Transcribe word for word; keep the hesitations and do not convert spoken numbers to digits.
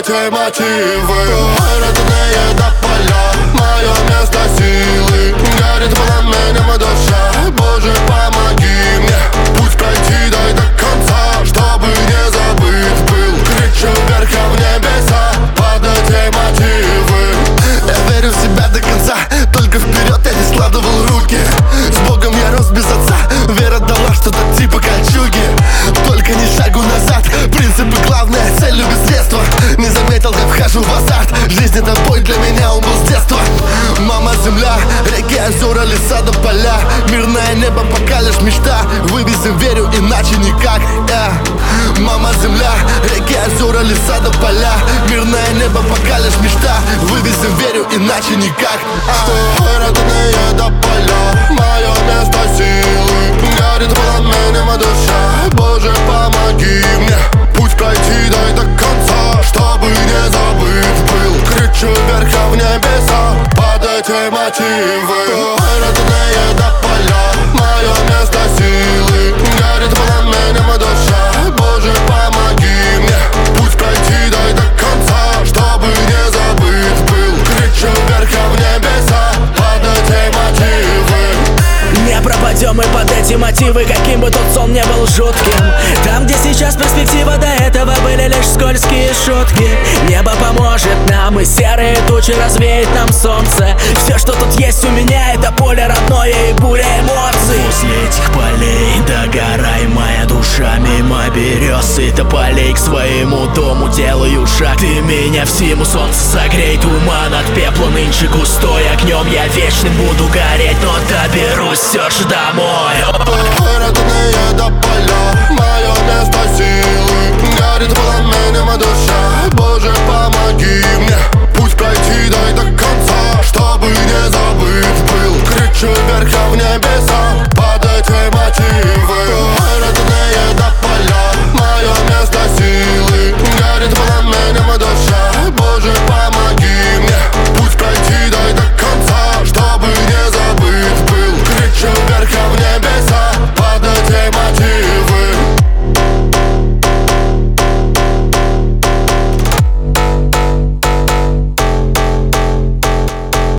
эти мотивы. Родные до поля, мое место силы. Горит пламенем и душа, Боже, помоги мне путь пройти, дай до конца, чтобы не забыть был. Кричу вверх, а в небеса под эти мотивы. Я верю в себя до конца, только вперед я не складывал руки. С Богом я рос без отца, вера дала что-то типа кольчуги. Только не шагу назад, принципы главная, цель без средства. Не заметил, как вхожу в азарт, жизнь это бой для меня, он был с детства. Мама земля, реки, озера, леса до поля. Мирное небо, пока лишь мечта. Вывезем, верю, иначе никак, yeah. Мама земля, реки, озера, леса до поля. Мирное небо, пока лишь мечта. Вывезем, верю, иначе никак, а. Родные до поля, мое место силы. Горит пламенем и душа, Боже, помоги мне путь пройти, дай до конца, чтобы не забыть был. Кричу вверх, а в небеса под эти мотивы. Родные до поля, мое место силы. Горит пламенем и душа, Боже, помоги мне путь пройти, дай до конца, чтобы не забыть был. Кричу вверх, а в небеса под эти мотивы. Не пропадем мы под эти мотивы, каким бы тот сон не был жутким. Там, где сейчас перспектива, до этого были лишь скользкие шутки. Небо поможет нам, и серые тучи развеет нам солнце. Все, что тут есть у меня, это поле родное и буря эмоций. После этих полей догорай, моя душа, мимо берез и тополей к своему дому делаю шаг. Ты меня всему, солнце согрей, туман от пепла нынче густой. Огнем я вечным буду гореть, но доберусь все же домой. Родные до поля, мое место силы. Горит пламенем